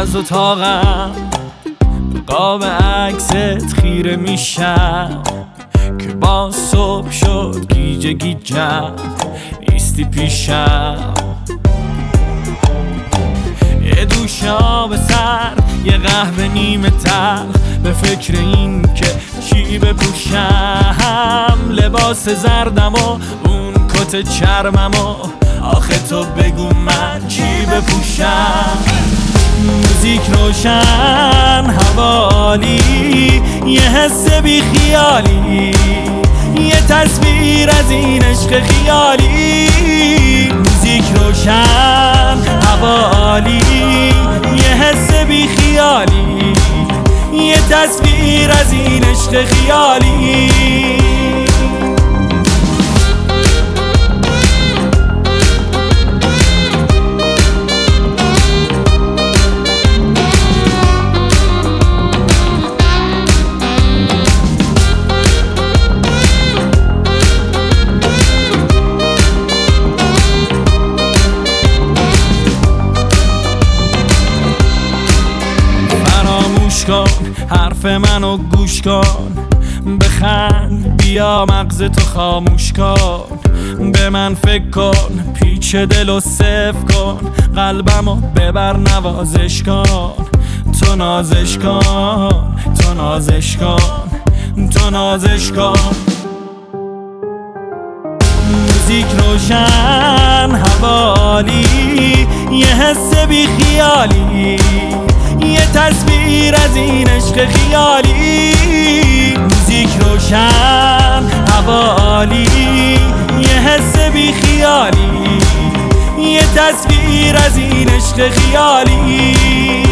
از اتاقم به قاب عکست خیره میشم که با صبح شد گیجه گیجم ایستی پیشم. یه دوش آب سر، یه قهوه نیمه تلخ، به فکر این که چی بپوشم. لباس زردم و اون کت چرمم و آخه تو بگو من چی بپوشم. موزیک روشن، هوا عالی، یه حس بی خیالی، یه تصویر از این عشق خیالی. موزیک روشن، هوا عالی، یه حس بی خیالی، یه تصویر از این عشق خیالی. حرف منو گوش کن، بخند، بیا مغز تو خاموش کن. به من فکر کن، پیچ دلو صفر کن، قلبمو ببر نوازش کن. تو نازش کن، تو نازش کن، تو نازش کن. موزیک روشن، هوا عالی، یه حس بی خیالی، یه تصویر از این عشق خیالی. موزیک روشن، هوا عالی، یه حس بی خیالی، یه تصویر از این عشق خیالی.